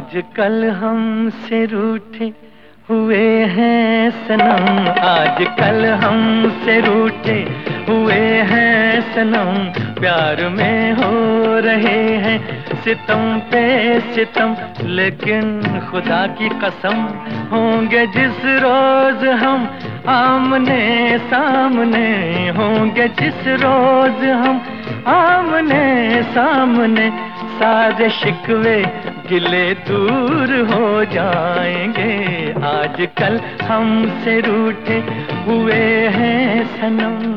आजकल हमसे रूठे हुए हैं सनम, आजकल हमसे रूठे हुए हैं सनम, प्यार में हो रहे हैं सितम पे सितम। लेकिन खुदा की कसम होंगे जिस रोज हम आमने सामने, होंगे जिस रोज हम आमने सामने, सारे शिकवे गिले दूर हो जाएंगे। आजकल हमसे रूठे हुए हैं सनम।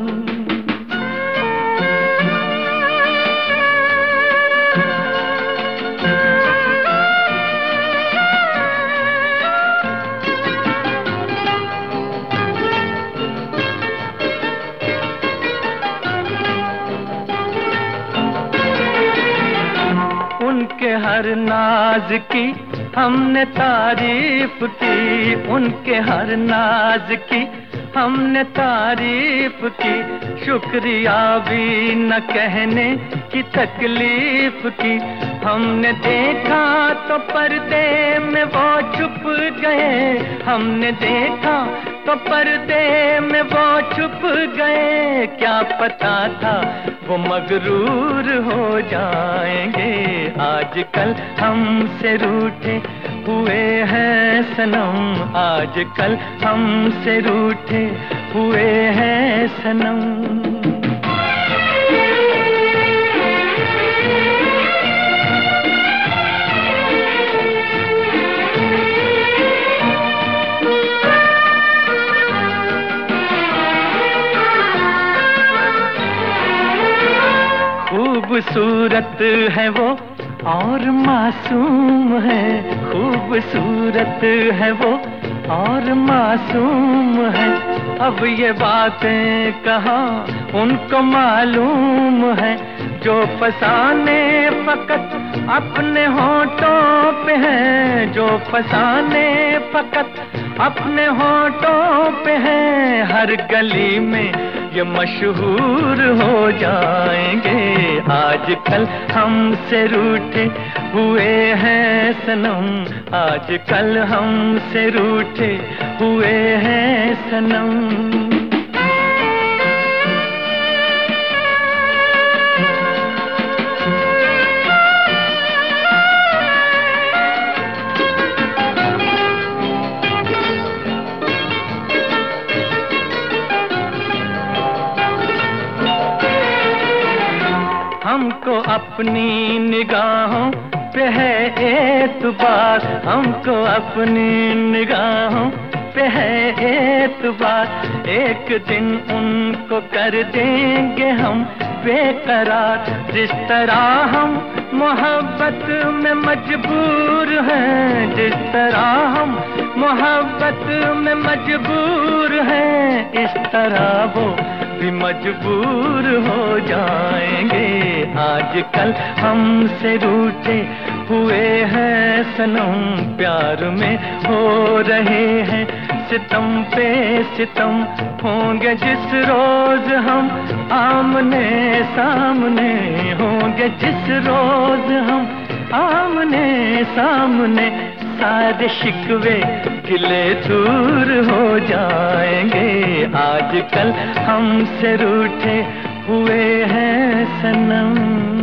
उनके हर नाज की हमने तारीफ की, उनके हर नाज की हमने तारीफ की, शुक्रिया भी न कहने की तकलीफ की। हमने देखा तो पर्दे में वो छुप गए, हमने देखा तो पर्दे में वो छुप गए, क्या पता था वो मगरूर हो जाएंगे। आजकल हमसे रूठे हुए हैं सनम, आजकल हमसे रूठे हुए हैं सनम। खूबसूरत है वो और मासूम है, खूबसूरत है वो और मासूम है। अब ये बातें कहाँ उनको मालूम है, जो फसाने फकत अपने होठों पे हैं, जो फसाने फकत अपने होठों पे हैं। हर गली में ये मशहूर हो जाएंगे। आजकल हमसे रूठे हुए हैं सनम, आजकल हमसे रूठे हुए हैं सनम। हमको अपनी निगाहों पे है एतबार, हमको अपनी निगाहों पे है एतबार। एक दिन उनको कर देंगे हम बेकरार, जिस तरह हम मोहब्बत में मजबूर हैं, जिस तरह हम मोहब्बत में मजबूर हैं, इस तरह वो भी मजबूर हो जाएंगे। आजकल हमसे रूठे हुए हैं सनम, प्यार में हो रहे हैं सितम पे सितम। होंगे जिस रोज हम आमने सामने, होंगे जिस रोज हम आमने सामने, सारे शिकवे गिले दूर हो जाएंगे। आजकल हमसे रूठे हुए हैं सनम।